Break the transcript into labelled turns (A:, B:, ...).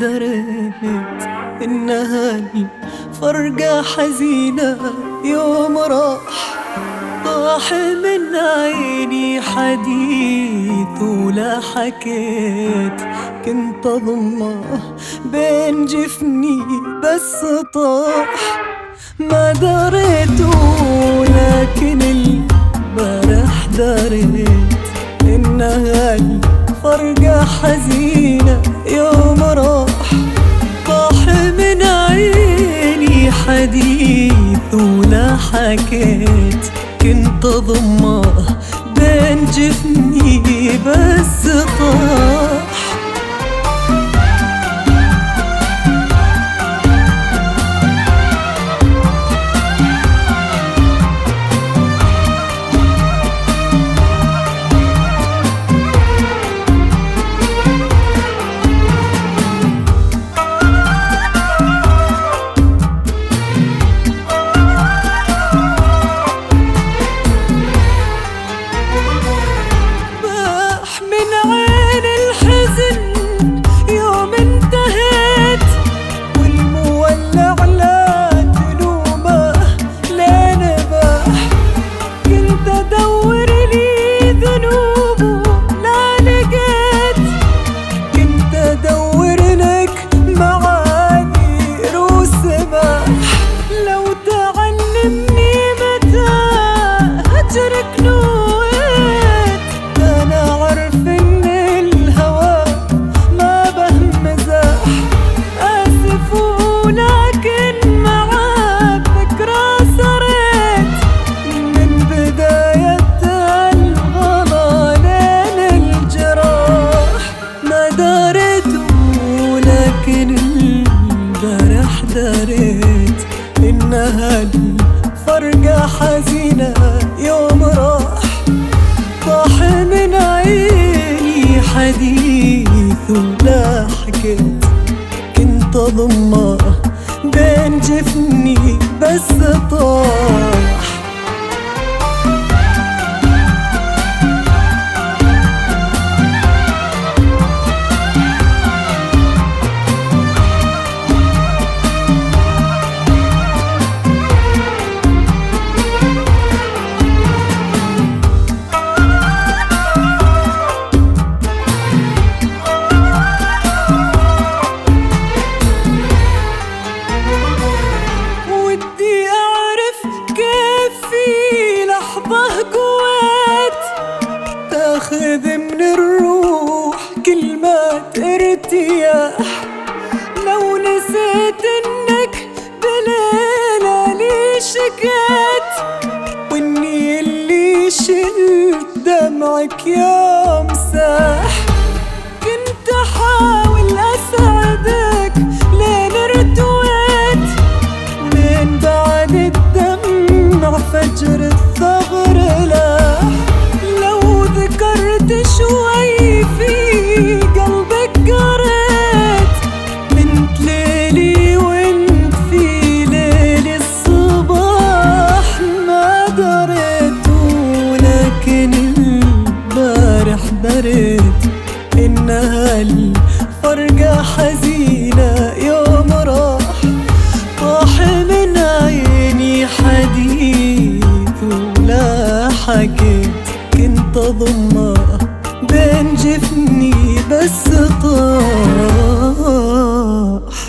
A: دريت إنها الفرقة حزينة يوم راح طاح من عيني حديث ولا حكيت، كنت أضمه بين جفني بس طاح ما دريت، ولكن البارح دريت إنها الفرقة حزينة يوم راح طاح من عيني حديث ولا حكيت، كنت أضمه بين جفني بس طاح. دريت إنها الفرقة حزينة يوم راح طاح من عيني حديث ولا حكيت، كنت أضمه بين جفني بس طاح. تاخذ من الروح كلمات ارتياح، لو نسيت انك بليلة لي شكيت، واني اللي شلت دمعك يا مساح، كنت احاول اسعدك لين ارتويت، ولين بعد الدمع فجر الثغر لاح، ذكرت شوي في قلبك قريت، انت ليلي وانت في ليل الصباح ما دريت، ولكن البارح دريت إنها الفرقة حزينة يوم راح طاح من عيني حديث ولا حكيت، كنت أضمه بين جفني بس طاح.